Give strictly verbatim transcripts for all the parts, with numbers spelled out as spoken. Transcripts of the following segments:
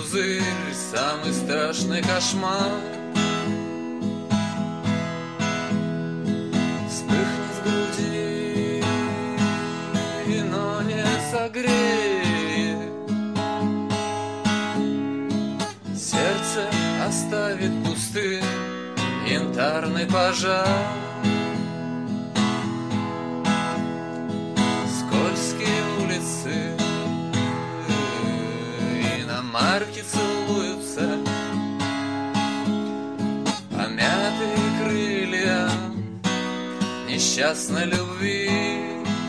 пузырь, самый страшный кошмар. Вспыхнет в груди, но не согреет. Сердце оставит пустым янтарный пожар. Скользкие улицы, иномарки целуются, помятые крылья несчастной любви.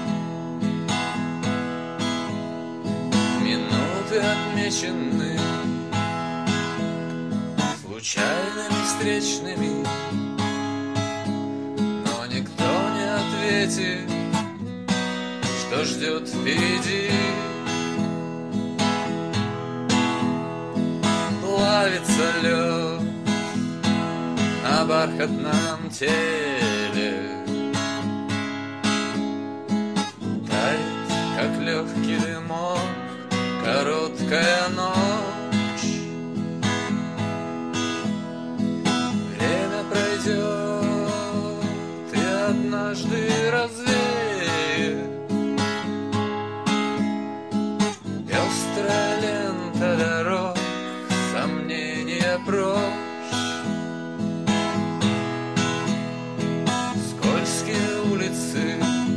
Минуты отмечены случайными встречными, но никто не ответит, что ждет впереди. Плавится лед на бархатном теле, тает, как легкий дымок, короткая ночь. Время пройдет и однажды развеет пестрая лента дорог, сомнения прочь. Скользкие улицы,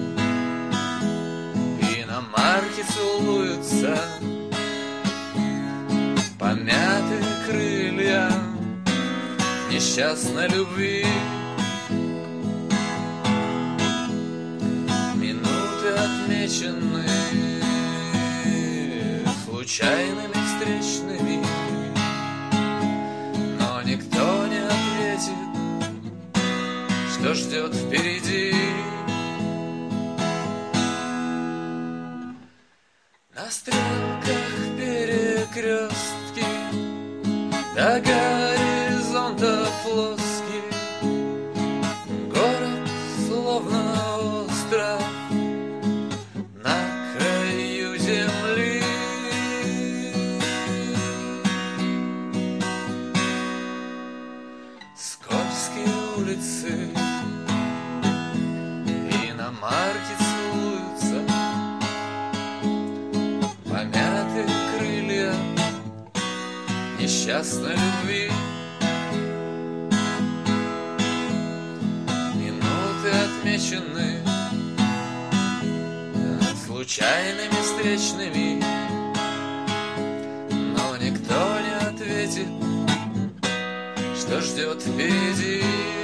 иномарки целуются, помятые крылья несчастной любви. Минуты отмечены случайными встречными, но никто не ответит, что ждет впереди. На стрелках перекрестки, до горизонта плоский, город словно остров на краю земли. Скользкие улицы, иномарки целуются, помятые крылья несчастной любви. Минуты отмечены случайными встречными, но никто не ответит, что ждет впереди.